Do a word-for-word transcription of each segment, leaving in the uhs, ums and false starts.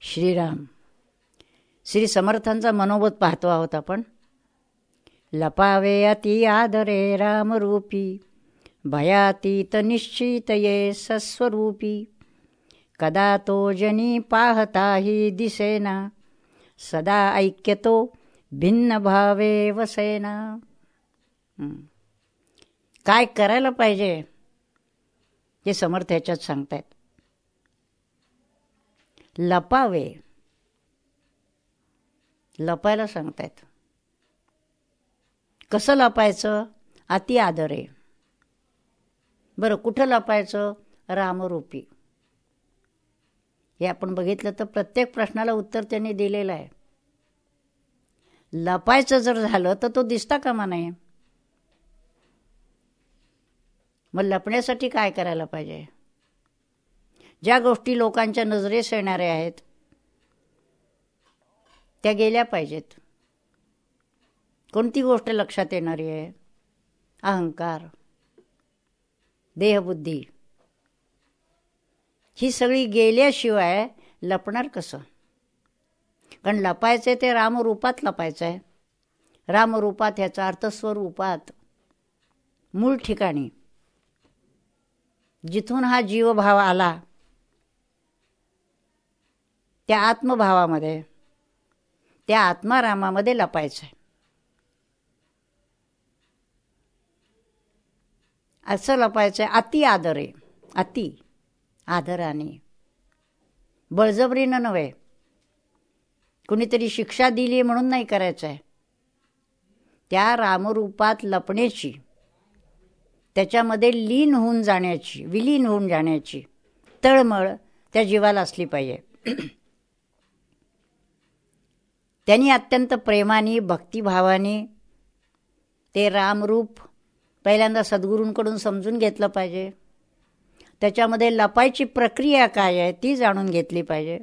श्रीराम. श्री समर्थांचा मनोबोध पाहतो आहोत आपण. लपावे अति आदरे रामरूपी, भयातीत निश्चित ये सस्वरूपी. कदा तो जनी पाहताही दिसेना, सदा ऐक्यतो भिन्न भावे वसेना. काय करायला पाहिजे हे समर्थ ह्याच्यात सांगतायत. लपावे, लपायला सांगतायत. कसं लपायचं? अति आदरे. बरं, कुठं लपायचं? रामरूपी. हे आपण बघितलं तर प्रत्येक प्रश्नाला उत्तर त्यांनी दिलेलं आहे. लपायचं जर झालं तर तो दिसता कामा नये. मग लपण्यासाठी काय करायला पाहिजे? ज्या गोष्टी लोकांच्या नजरेस येणाऱ्या आहेत त्या गेल्या पाहिजेत. कोणती गोष्ट लक्षात येणारी आहे? अहंकार, देहबुद्धी, ही सगळी गेल्याशिवाय लपणार कसं? कारण लपायचे ते रामरूपात लपायचं आहे. रामरूपात ह्याचा अर्थ स्वरूपात, मूळ ठिकाणी, जिथून हा जीवभाव आला त्या आत्मभावामध्ये, त्या आत्मारामामध्ये लपायचं आहे. असं लपायचं आहे. अति आदरे, अति आदराने, बळजबरीनं नव्हे. कुणीतरी शिक्षा दिली म्हणून नाही करायचं आहे. त्या रामरूपात लपण्याची, त्याच्यामध्ये लीन होऊन जाण्याची, विलीन होऊन जाण्याची तळमळ त्या जीवाला असली पाहिजे. त्यांनी अत्यंत प्रेमाने, भक्तिभावाने ते रामरूप पहिल्यांदा सद्गुरूंकडून समजून घेतलं पाहिजे. त्याच्यामध्ये लपायची प्रक्रिया काय आहे ती जाणून घेतली पाहिजे.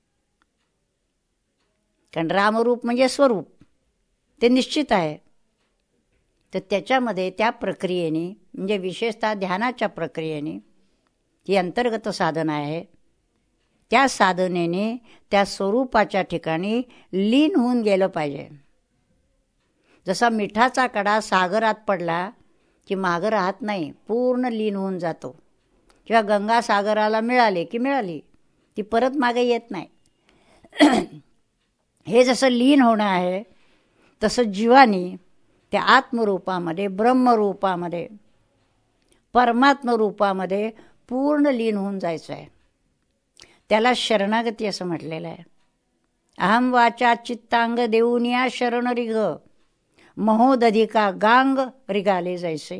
कारण रामरूप म्हणजे स्वरूप, ते निश्चित आहे. तर त्याच्यामध्ये त्या प्रक्रियेने, म्हणजे विशेषतः ध्यानाच्या प्रक्रियेने, ही अंतर्गत साधना आहे, त्या साधनेने त्या स्वरूपाच्या ठिकाणी लीन होऊन गेलं पाहिजे. जसा मिठाचा कडा सागरात पडला की मागं राहत नाही, पूर्ण लीन होऊन जातो. किंवा गंगा सागराला मिळाली की मिळाली, ती परत मागे येत नाही. हे जसं लीन होणं आहे तसं जीवानी त्या आत्मरूपामध्ये, ब्रह्मरूपामध्ये, परमात्मरूपामध्ये पूर्ण लीन होऊन जायचं आहे. त्याला शरणागती असं म्हटलेलं आहे. अहम वाचा चित्तांग देऊन या शरण रिग, महोदधिका गांग रिगाले जैसे.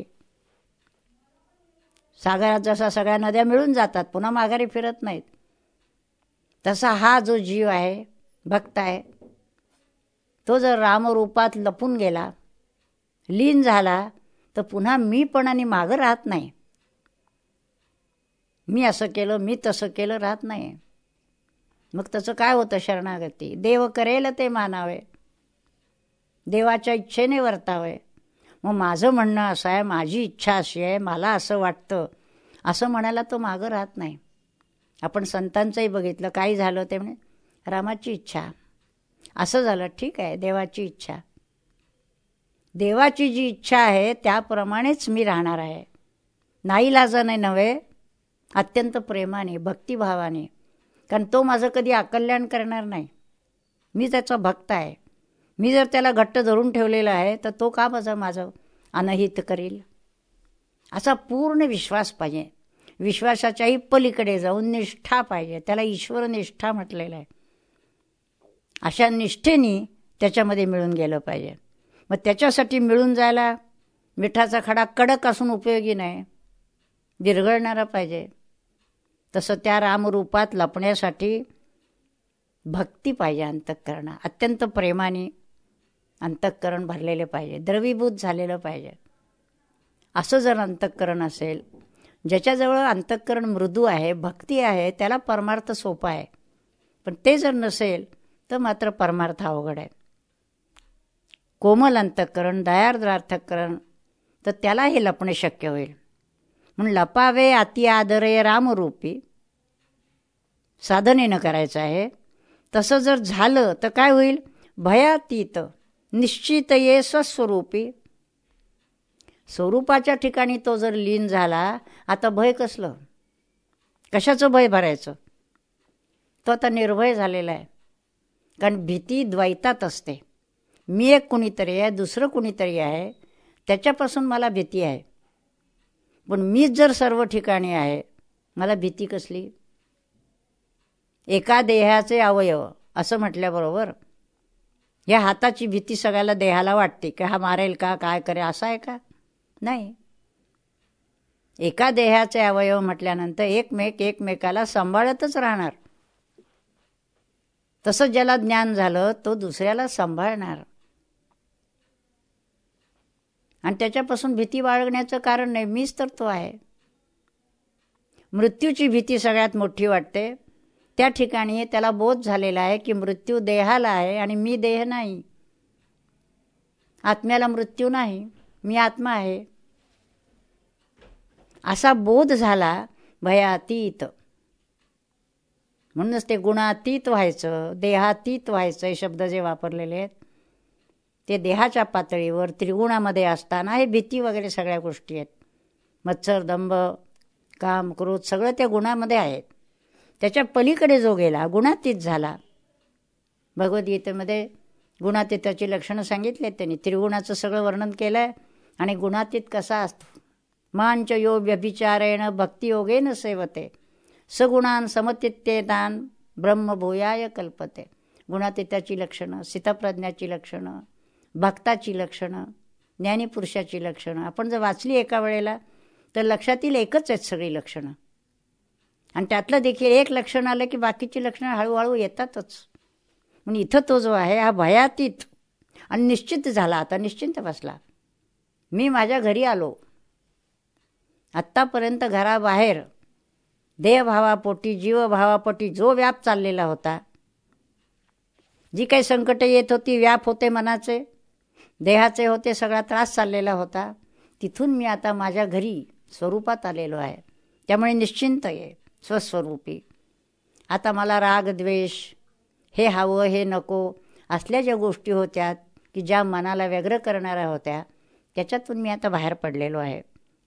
सागरात जसा सगळ्या नद्या मिळून जातात, पुन्हा माघारी फिरत नाहीत, तसा हा जो जीव आहे, भक्त आहे, तो जर रामरूपात लपून गेला, लीन झाला, तर पुन्हा मीपणाने मागं राहत नाही. मी असं केलं, मी तसं केलं राहत नाही. मग त्याचं काय होतं? शरणागती. देव करेल ते मानावे, देवाच्या इच्छेने वर्तावे. मग माझं म्हणणं असं आहे, माझी इच्छा अशी आहे, मला असं वाटतं, असं म्हणायला तो मागं राहत नाही. आपण संतांचंही बघितलं, काही झालं ते म्हणे रामाची इच्छा, असं झालं, ठीक आहे, देवाची इच्छा. देवाची जी इच्छा आहे त्याप्रमाणेच मी राहणार आहे. नाईलाजाने नव्हे, अत्यंत प्रेमाने, भक्तिभावाने. कारण तो माझं कधी अकल्याण करणार नाही. मी त्याचा भक्त आहे. मी जर त्याला घट्ट धरून ठेवलेलं आहे तर तो का माझं माझं अनहित करील, असा पूर्ण विश्वास पाहिजे. विश्वासाच्याही पलीकडे जाऊन निष्ठा पाहिजे. त्याला ईश्वर निष्ठा म्हटलेलं आहे. अशा निष्ठेने त्याच्यामध्ये मिळून गेलं पाहिजे. मग त्याच्यासाठी मिळून जायला मिठाचा खडा कडक असून उपयोगी नाही, विरघळणारा पाहिजे. तसं त्या रामरूपात लपण्यासाठी भक्ती पाहिजे. अंतःकरणा अत्यंत प्रेमाने अंतःकरण भरलेले पाहिजे, द्रवीभूत झालेलं पाहिजे. असं जर अंतःकरण असेल, ज्याच्याजवळ अंतःकरण मृदू आहे, भक्ती आहे, त्याला परमार्थ सोपा आहे. पण ते जर नसेल तर मात्र परमार्थ अवघड आहे. कोमल अंतःकरण, दयार्द्र अंतःकरण, तर त्याला हे लपणे शक्य होईल. म्हणून लपावे अति आदरे रामरूपी साधनेनं करायचं आहे. तसं जर झालं तर काय होईल? भयातीत निश्चित ये स्वस्वरूपी. स्वरूपाच्या ठिकाणी तो जर लीन झाला, आता भय कसलं? कशाचं भय भरायचं? तो आता निर्भय झालेला आहे. कारण भीती द्वैतात असते. मी एक कुणीतरी आहे, दुसरं कुणीतरी आहे, त्याच्यापासून मला भीती आहे. पण मीच जर सर्व ठिकाणी आहे, मला भीती कसली? एका देहाचे अवयव असं म्हटल्याबरोबर या हाताची भीती सगळ्याला देहाला वाटते की हा मारेल का, काय करेल, असं आहे का? नाही. एका देहाचे अवयव म्हटल्यानंतर एकमेक एकमेकाला सांभाळतच राहणार. तसं ज्याला ज्ञान झालं तो दुसऱ्याला सांभाळणार. आणि त्याच्यापासून भीती बाळगण्याचं कारण नाही, मीच तर तो आहे. मृत्यूची भीती सगळ्यात मोठी वाटते. त्या ठिकाणी त्याला बोध झालेला आहे की मृत्यू देहाला आहे आणि मी देह नाही. आत्म्याला मृत्यू नाही, मी आत्मा आहे. असा बोध झाला भयातीत. म्हणूनच ते गुणातीत व्हायचं, देहातीत व्हायचं हे शब्द जे वापरलेले आहेत ते देहाच्या पातळीवर त्रिगुणामध्ये असताना हे भीती वगैरे सगळ्या गोष्टी आहेत. मत्सर, दंभ, काम, क्रोध सगळं त्या गुणामध्ये आहेत. त्याच्या पलीकडे जो गेला गुणातीत झाला. भगवद्गीतेमध्ये गुणातीताची लक्षणं सांगितली आहेत त्यांनी. त्रिगुणाचं सगळं वर्णन केलं आहे. आणि गुणातीत कसा असतो? मांच यो व्यभिचारेण भक्तियोगेन सेवते सगुणान समतित्येतान ब्रह्मभूयाय कल्पते. गुणातीताची लक्षणं, स्थितप्रज्ञाची लक्षणं, भक्ताची लक्षणं, ज्ञानीपुरुषाची लक्षणं आपण जर वाचली एका वेळेला तर लक्षात येईल एकच आहेत सगळी लक्षणं. आणि त्यातलं देखील एक लक्षण आलं की बाकीची लक्षणं हळूहळू येतातच. म्हणून इथं तो जो आहे हा भयातीत आणि निश्चित झाला. आता निश्चिंत बसला. मी माझ्या घरी आलो. आत्तापर्यंत घराबाहेर देहभावापोटी जीवभावापोटी जो व्याप चाललेला होता, जी काही संकटे येत होती, व्याप होते मनाचे, देहाचे होते, सगळा त्रास चाललेला होता, तिथून मी आता माझ्या घरी स्वरूपात आलेलो आहे. त्यामुळे निश्चिंत आहे स्वस्वरूपी. आता मला राग द्वेष, हे हवं हे नको असल्या ज्या गोष्टी होत्या की ज्या मनाला व्यग्र करणाऱ्या होत्या, त्याच्यातून मी आता बाहेर पडलेलो आहे.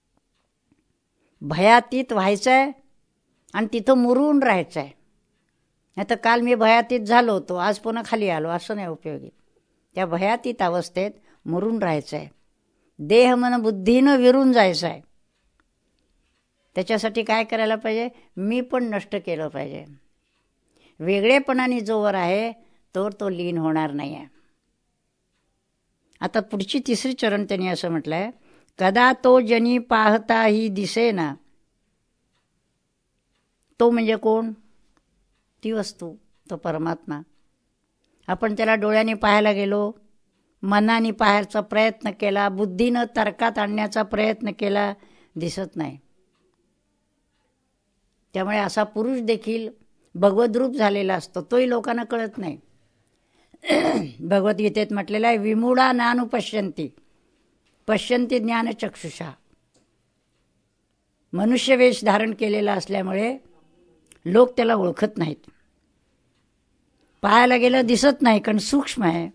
भयातीत व्हायचं आहे आणि तिथं मुरून राहायचं आहे. नाही तर काल मी भयातीत झालो होतो, आज पुन्हा खाली आलो, असं नाही उपयोगी. त्या भयातीत अवस्थेत मुरून राहायचं आहे. देह मन बुद्धीनं विरून जायचं आहे. त्याच्यासाठी काय करायला पाहिजे? मी पण नष्ट केलं पाहिजे. वेगळेपणाने जोवर आहे तोवर तो लीन होणार नाही आहे. आता पुढची तिसरी चरण त्यांनी असं म्हटलं आहे, कदा तो जनी पाहताही दिसेना. तो म्हणजे कोण? ती वस्तू, तो परमात्मा. आपण त्याला डोळ्याने पाहायला गेलो, मनाने पाहायचा प्रयत्न केला, बुद्धीनं तर्कात आणण्याचा प्रयत्न केला, दिसत नाही. त्यामुळे असा पुरुष देखील भगवद्रूप झालेला असतो, तोही लोकांना कळत नाही. भगवद्गीतेत म्हटलेलं आहे, विमूढा नानुपश्यन्ति पश्यन्ति ज्ञानचक्षुषा. मनुष्यवेश धारण केलेला असल्यामुळे लोक त्याला ओळखत नाहीत. पाहायला गेलं दिसत नाही, कारण सूक्ष्म आहे.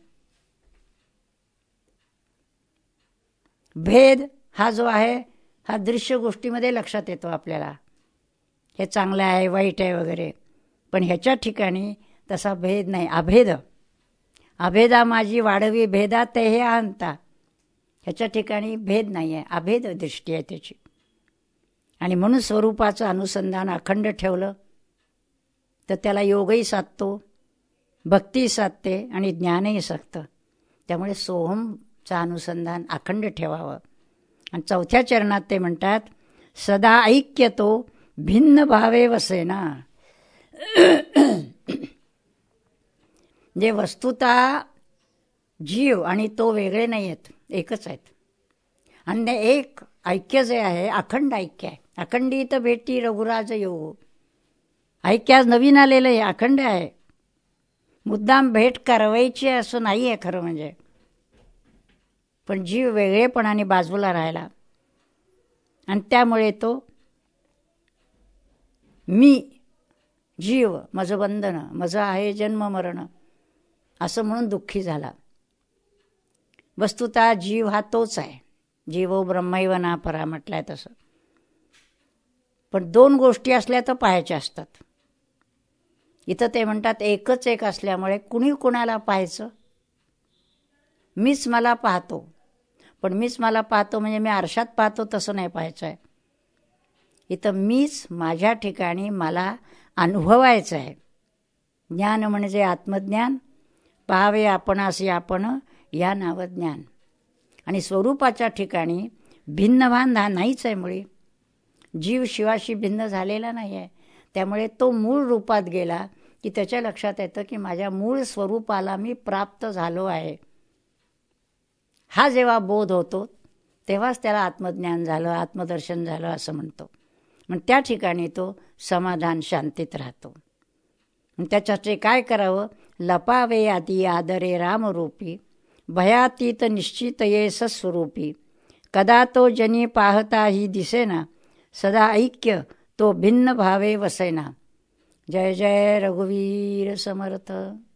भेद हा जो आहे हा दृश्य गोष्टीमध्ये लक्षात येतो आपल्याला. हे चांगलं आहे, वाईट आहे वगैरे. पण ह्याच्या ठिकाणी तसा भेद नाही, अभेद. अभेदा माझी वाढवी भेदा ते हे आणता. ह्याच्या ठिकाणी भेद नाही आहे, अभेद दृष्टी आहे त्याची. आणि म्हणून स्वरूपाचं अनुसंधान अखंड ठेवलं तर त्याला योगही साधतो, भक्ती साधते आणि ज्ञानही साधतं. त्यामुळे सोहमचं अनुसंधान अखंड ठेवावं. आणि चौथ्या चरणात ते म्हणतात, सदा ऐक्यतो भिन्न भावे वसेना. जे वस्तुतः जीव आणि तो वेगळे नाही आहेत, एकच आहेत. आणि एक ऐक्य जे आहे अखंड ऐक्य आहे. अखंडित भेटी रघुराज योग. ऐक्य आज नवीन आलेलं आहे, अखंड आहे. मुद्दाम भेट करवायची असं नाही आहे खरं म्हणजे. पण जीव वेगळेपणाने बाजूला राहिला आणि त्यामुळे तो मी जीव मज बंधन, मज आहे जन्म मरण, असं म्हणून दुःखी झाला. वस्तुतः जीव हा तोच आहे. जीवो ब्रह्मैव नापरा म्हटलंय तसं. पण दोन गोष्टी असल्या तर पाहायच्या असतात. इथं ते म्हणतात एकच एक असल्यामुळे कुणी कुणाला पाहायचं. मीच मला पाहतो, पण मीच मला पाहतो म्हणजे मी आरशात पाहतो तसं नाही पाहायचं आहे. इथं मीच माझ्या ठिकाणी मला अनुभवायचं आहे. ज्ञान म्हणजे आत्मज्ञान, पाहावे आपणासी आपण या नाव ज्ञान. आणि स्वरूपाच्या ठिकाणी भिन्नभान हा नाहीच आहे मुळी. जीव शिवाशी भिन्न झालेला नाही आहे. त्यामुळे तो मूळ रूपात गेला की त्याच्या लक्षात येतं की माझ्या मूळ स्वरूपाला मी प्राप्त झालो आहे. हा जेव्हा बोध होतो तेव्हाच त्याला आत्मज्ञान झालं, आत्मदर्शन झालं असं म्हणतो. मग त्या ठिकाणी तो समाधान शांतीत राहतो. त्याच्यासाठी काय करावं? लपावे आदी आदरे रामरूपी, भयातीत निश्चित ये सस्वरूपी. कदा तो जनी पाहता ही दिसेना, सदा ऐक्य तो भिन्न भावे वसेना. जय जय रघुवीर समर्थ.